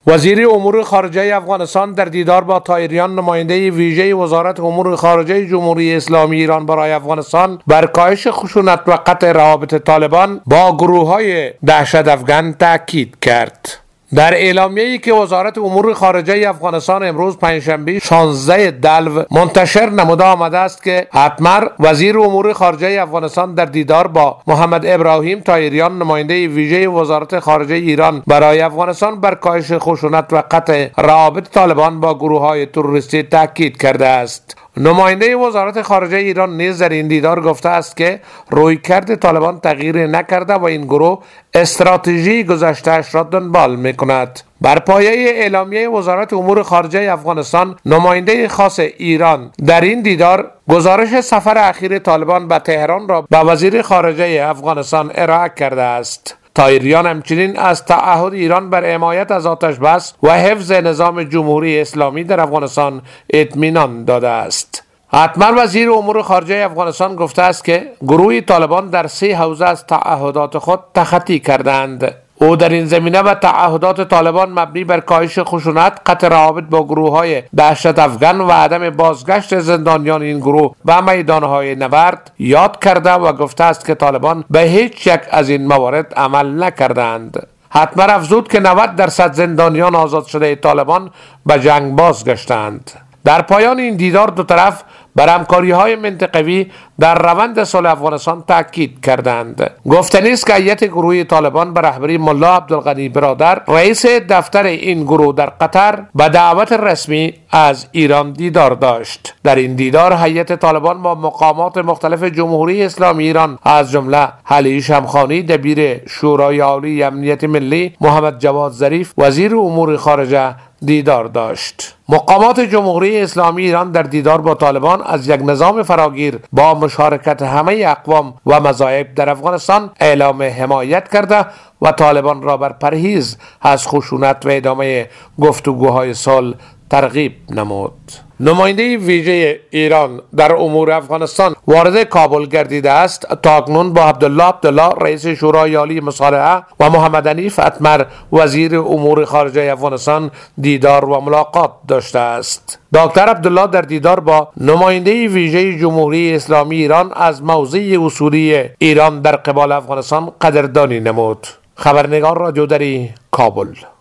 وزیر امور خارجه افغانستان در دیدار با طاهریان، نماینده ویژه وزارت امور خارجه جمهوری اسلامی ایران برای افغانستان، بر کاهش خشونت و قطع روابط طالبان با گروه‌های دهشت افغان تاکید کرد. در اعلامیه‌ای که وزارت امور خارجه افغانستان امروز پنجشنبه 16 دلو منتشر نموده آمده است که اتمر، وزیر امور خارجه افغانستان، در دیدار با محمد ابراهیم طاهریان، نماینده ویژه وزارت خارجه ایران برای افغانستان، بر کاهش خشونت و قطع روابط طالبان با گروه‌های تروریستی تاکید کرده است. نماینده وزارت خارجه ایران نیز در این دیدار گفته است که رویکرد طالبان تغییر نکرده و این گروه استراتژی گذشته‌اش را دنبال می‌کند. بر پایه اعلامیه وزارت امور خارجه افغانستان، نماینده خاص ایران در این دیدار گزارش سفر اخیر طالبان به تهران را به وزیر خارجه افغانستان ارائه کرده است. طاهریان همچنین از تعهد ایران بر حمایت از آتش بس و حفظ نظام جمهوری اسلامی در افغانستان اطمینان داده است. اتمر، وزیر امور خارجه افغانستان، گفته است که گروه طالبان در 3 حوزه از تعهدات خود تخطی کردند. او در این زمینه به تعهدات طالبان مبنی بر کاهش خشونت، قطع روابط با گروه‌های دهشت افغان و عدم بازگشت زندانیان این گروه به میدان‌های نبرد یاد کرده و گفته است که طالبان به هیچ یک از این موارد عمل نکردند. اتمر افزود که 90% زندانیان آزاد شده طالبان به جنگ بازگشتند. در پایان این دیدار دو طرف بر همکاری‌های منطقوی در روند صلح افغانستان تاکید کردند. گفتنی است که هیئت گروه طالبان به رهبری ملا عبدالغنی برادر، رئیس دفتر این گروه در قطر، به دعوت رسمی از ایران دیدار داشت. در این دیدار هیئت طالبان با مقامات مختلف جمهوری اسلامی ایران از جمله علی شمخانی، دبیر شورای عالی امنیت ملی، محمد جواد ظریف، وزیر امور خارجه، دیدار داشت. مقامات جمهوری اسلامی ایران در دیدار با طالبان از یک نظام فراگیر با مشارکت همه اقوام و مذاهب در افغانستان اعلام حمایت کرده و طالبان را بر پرهیز از خشونت و ادامه گفتگوهای صلح ترغیب نمود. نماینده ویژه ایران در امور افغانستان وارد کابل گردیده است. تاکنون با عبدالله رئیس شورای عالی مصالحه و محمد حنیف اتمر، وزیر امور خارجه افغانستان، دیدار و ملاقات داشته است. دکتر عبدالله در دیدار با نماینده ویژه جمهوری اسلامی ایران از موضع اصولی ایران در قبال افغانستان قدردانی نمود. خبرنگار رادیو دری، کابل.